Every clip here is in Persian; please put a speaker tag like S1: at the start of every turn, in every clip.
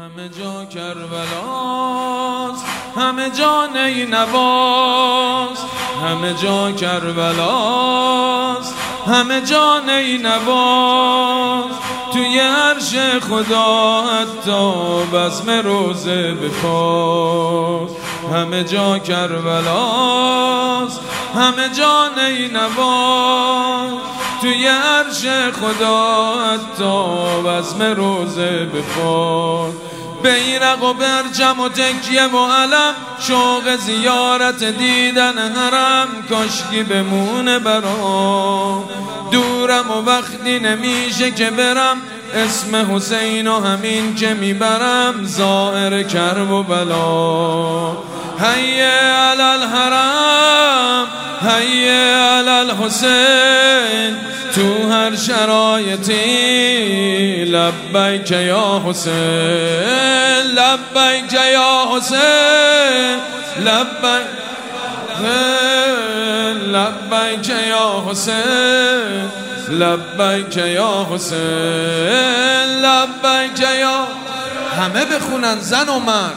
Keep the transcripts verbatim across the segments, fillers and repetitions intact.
S1: همه جا کربلاست، همه جا نینواست، همه جا کربلاست، همه جا نینواست. توی عرش خدا حتی بزم روزه به پاس. همه جا کربلاست، همه جا نینواست. توی عرش خدا حتی بزم روزه به پاس. بیرق و برجم و تکیه و علم، شوق زیارت دیدن حرم، کاشکی بمونه برام. دورم و وقتی نمیشه که برم، اسم حسین و همین که میبرم، زائر کرب و بلا. حی علی الحرم، حی علی الحسین، تو هر شرایطی لبیک یا حسین، لبیک یا حسین، لبیک لبیک یا حسین، لبیک یا حسین، لبیک یا. همه بخونن زن و مرد.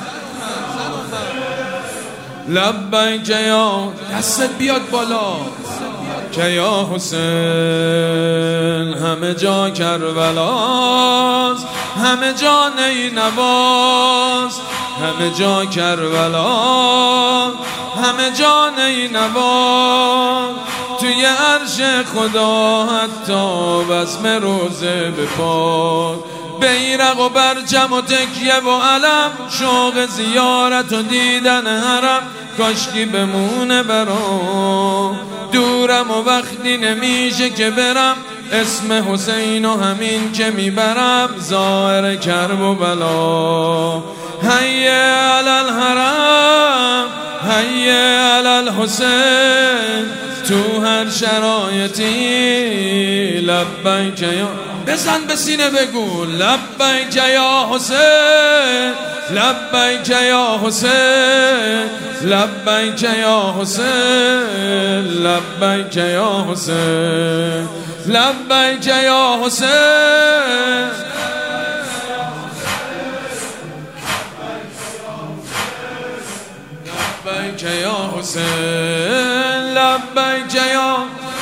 S1: لبیک یا، دستت بیاد بالا. که یا حسین، همه جا کربلاست، همه جا نینواست، همه جا کربلاست، همه جا نینواست. توی عرش خدا حتی بزم روزه به پاس. بیرق و برجم و تکیه و علم، شوق زیارت و دیدن حرم، کاشکی بمونه برام. دورم و وقتی نمیشه که برم، اسم حسین و همین که میبرم، زائر کرب و بلا. حی علی الحرم، حی علی الحسین، تو هر شرایطی لبیک یا. بزن به سینه بگو لبیک یا حسین، لبیک یا حسین، لبیک یا حسین، لبیک یا حسین، لبیک یا حسین. لبیک یا حسین، لبیک یا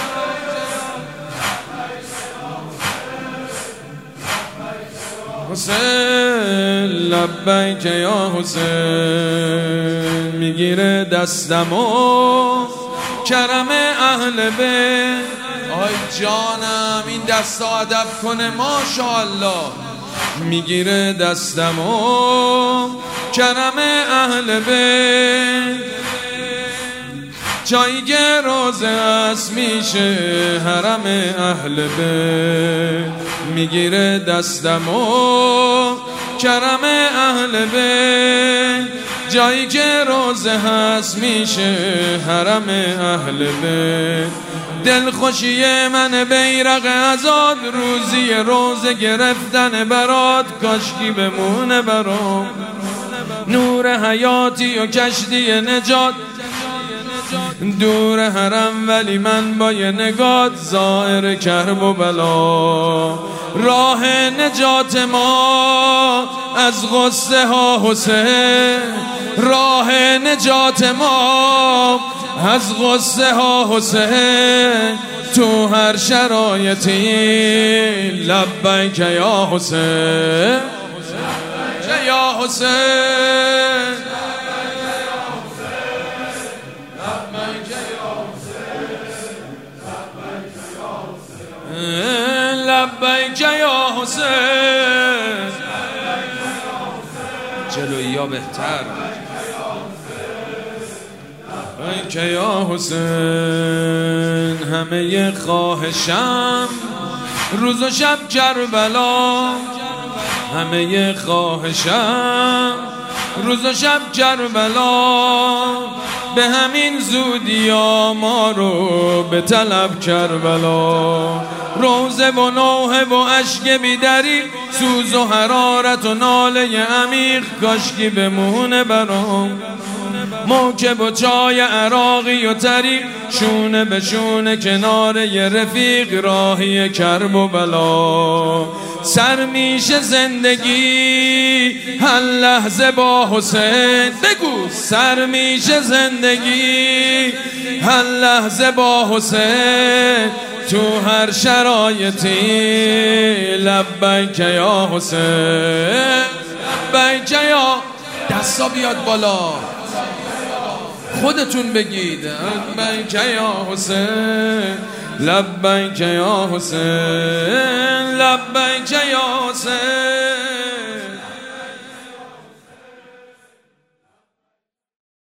S1: حسین، لبیک یا حسین. میگیره دستمو کرم اهل بیت. آی جانم این دستا ادب کنه ماشاءالله. میگیره دستمو کرم اهل بیت، جایی که روزه است میشه حرم اهل بیت. میگیره دستمو کرم اهل بیت، جایی که روزه هست میشه حرم اهل بیت. دلخوشی من بیرق ازاد، روزی روزه گرفتن برات، کاشکی بمونه برام. نور حیاتی و کشتی نجات، دور حرم ولی من با یه نگات، زائر کرب و بلا. راه نجات ما از غصه ها حسین، راه نجات ما از غصه ها حسین، تو هر شرایطی لبیک یا حسین، یا حسین، لبیک یا حسین. جلویی ها بهتر. لبیک یا حسین، همه خواهشم روز و شب کربلا، همه خواهشم روز و شب کربلا. به همین زودی ها ما رو به طلب کربلا. روزه و نوحه و عشق بیدری، سوز و حرارت و ناله عمیق، کاشکی بمونه برام. موکب و چای عراقی و طریق، شونه به شونه کنار یه رفیق، راهی کرب و بلا. سر میشه زندگی هر لحظه با حسین، بگو سر میشه زندگی هر لحظه با حسین، تو هر شرایطی لبیک یا حسین، لبیک یا. دستا بیاد بالا خودتون بگید لبیک یا حسین، لبیک یا حسین، لبیک یا حسین.